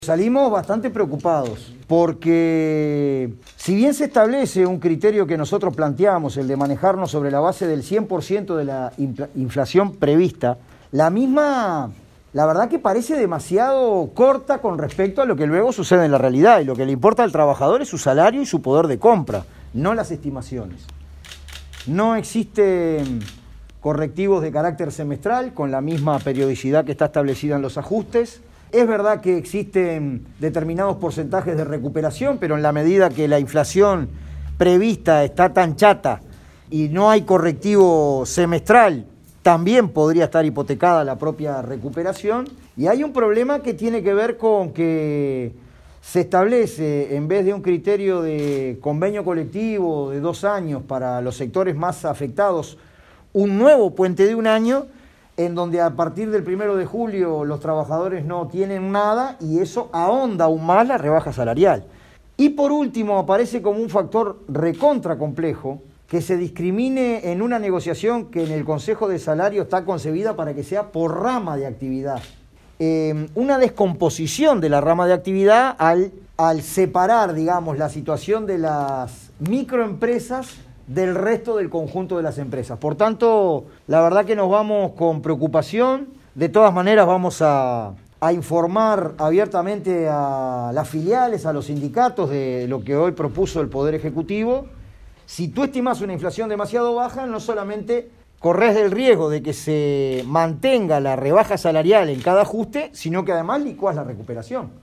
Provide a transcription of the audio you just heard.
Salimos bastante preocupados porque si bien se establece un criterio que nosotros planteamos, el de manejarnos sobre la base del 100% de la inflación prevista, la misma, la verdad que parece demasiado corta con respecto a lo que luego sucede en la realidad, y lo que le importa al trabajador es su salario y su poder de compra, no las estimaciones. No existen correctivos de carácter semestral con la misma periodicidad que está establecida en los ajustes. Es verdad que existen determinados porcentajes de recuperación, pero en la medida que la inflación prevista está tan chata y no hay correctivo semestral, también podría estar hipotecada la propia recuperación. Y hay un problema que tiene que ver con que se establece, en vez de un criterio de convenio colectivo de 2 años para los sectores más afectados, un nuevo puente de 1 año, en donde a partir del 1 de julio los trabajadores no tienen nada y eso ahonda aún más la rebaja salarial. Y por último aparece como un factor recontra complejo que se discrimine en una negociación que en el Consejo de Salario está concebida para que sea por rama de actividad. Una descomposición de la rama de actividad al separar, digamos, la situación de las microempresas del resto del conjunto de las empresas. Por tanto, la verdad que nos vamos con preocupación. De todas maneras vamos a informar abiertamente a las filiales, a los sindicatos de lo que hoy propuso el Poder Ejecutivo. Si tú estimas una inflación demasiado baja, no solamente corres el riesgo de que se mantenga la rebaja salarial en cada ajuste, sino que además licuás la recuperación.